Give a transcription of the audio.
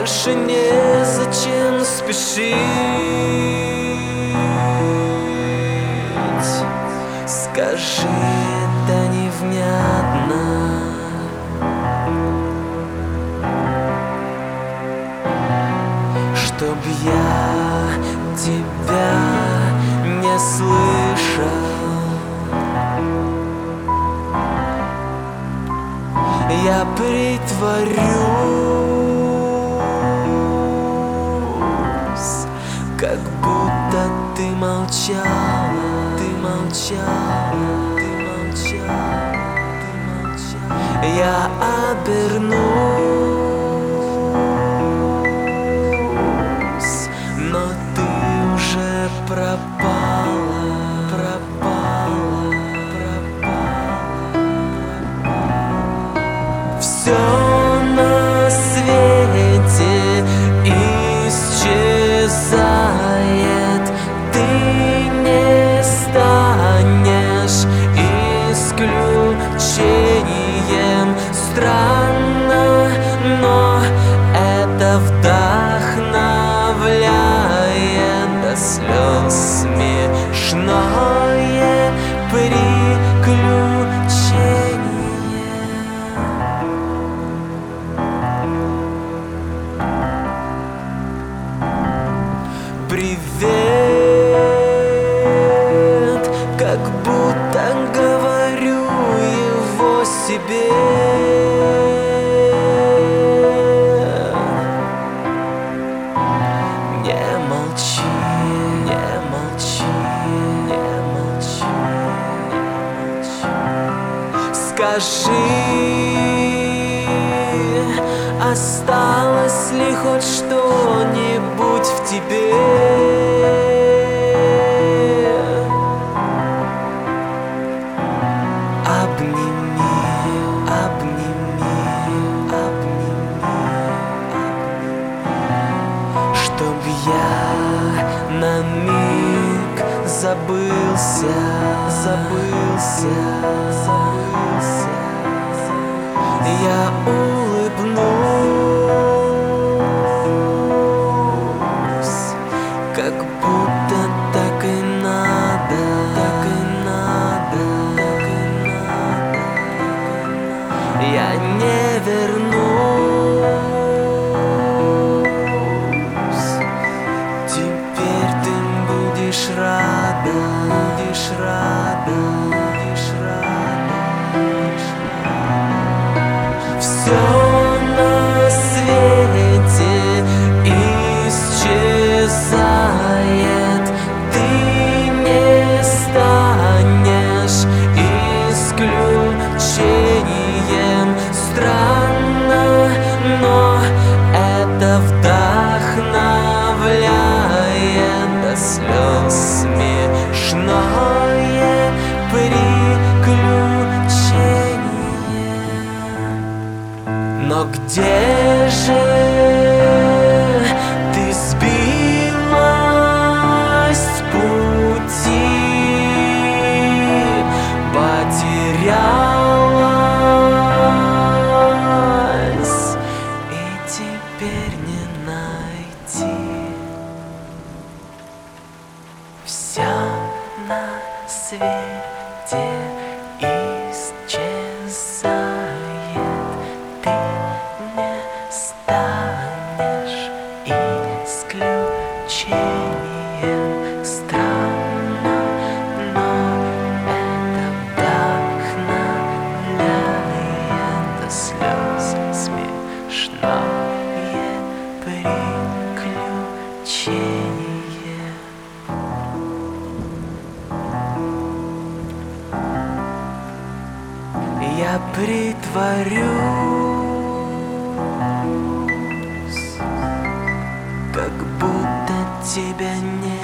больше незачем спешить. Скажи это невнятно, чтоб я тебя не слышал. Я притворюсь, как будто ты молчала, ты молчала, ты молчала, ты молчала. Я обернусь, но ты уже пропала, пропала, пропала. Все на свете исчезает, ты не станешь исключением. Странно, но это вдохновляет до слез смешное приключение. Привет, как будто говорю его себе. Не молчи, не молчи, не молчи, не молчи. Скажи, осталось ли хоть что-нибудь в тебе? Обними, обними, обними, обними, чтоб я на миг забылся, забылся, забылся. Я улыбнусь, как будто так и надо, так и надо, так и надо, так и надо. Я не вернусь. Теперь ты будешь рада, будешь рада, будешь рада, будешь рада. Все на свете исчезает, ты не станешь исключением. Странно, но это вдохновляет до слез смешное приключение. Но где же ты сбилась с пути, потерялась, и теперь не найти? Все на свете исчезает, ты не станешь исключением. Странно, но это вдохновляет до слез смешное приключение. Я притворюсь, как будто тебя нет.